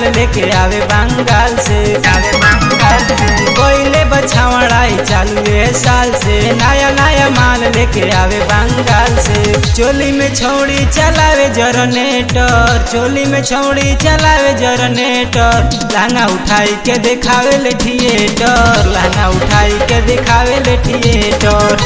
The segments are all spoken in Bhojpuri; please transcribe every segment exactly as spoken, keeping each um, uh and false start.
लेके आवे बंगाल से आवे बंगाल से कोयले बछावड़ाई चालू है साल से नया नया माल लेके आवे बंगाल से चोली में छौड़ी चलावे जनरेटर चोली में छौड़ी चलावे जनरेटर लहंगा उठाई के दिखावे ले थिएटर लहंगा उठाई के दिखावे ले थिएटर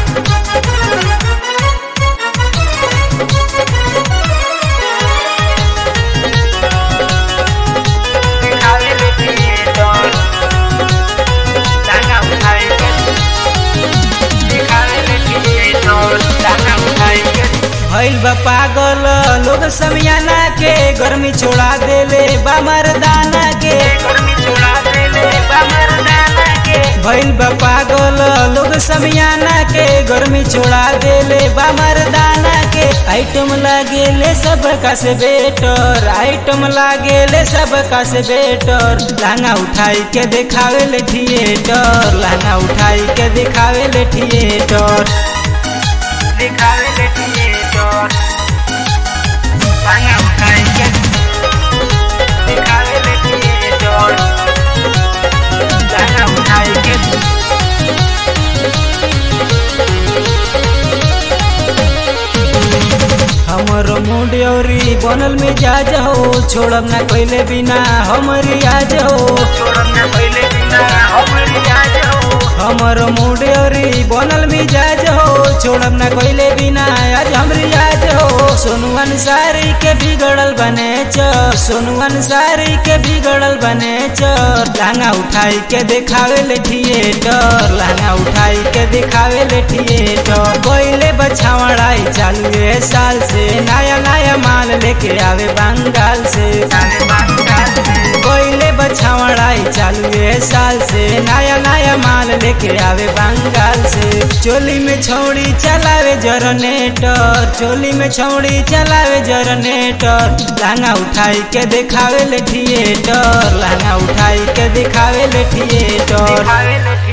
भइल बा पागल लोग समियाना के गर्मी छोड़ा देले बा मर्दाना के गर्मी छोड़ा देले बा मर्दाना के भइल बा पागल लोग समियाना के गर्मी छोड़ा देले बा मर्दाना के आइटम लागेले सब का से बेटर आइटम लागेले सब का से बेटर लहंगा उठाई के दिखावे ले थिएटर लहंगा उठाई के दिखावे ले थिएटर दिखावे ले थिएटर लहंगा उठाई के दिखावे ले थिएटर लहंगा उठाई के हमर मुंडियोरी बनल मिजाज हो छोड़ब ना पहले बिना हमरी आज हो छोड़ब ना पहले बिना हमरी आज हो हमर मुंडियोरी बनल मिजाज हो छोड़ब ना पहले बिना आज हमरी आज हो सोनू अंसारी के बिगड़ल बने चर सोनू अंसारी के बिगड़ल बने चर लहंगा उठाई के दिखावे ले थिएटर लहंगा उठाई के दिखावे ले थिएटर कोयले बछावड़ाई चालू है साल से नया नया माल लेके आवे बंगाल से आवे बंगाल से कोयले बछावड़ाई चालू है साल से नया नया माल लेके आवे बंगाल से चोली में छौड़ी चलावे जनरेटर चोली में छौड़ी चलावे जनरेटर लहंगा उठाई के दिखावे ले थिएटर लहंगा उठाई के दिखावे ले थिएटर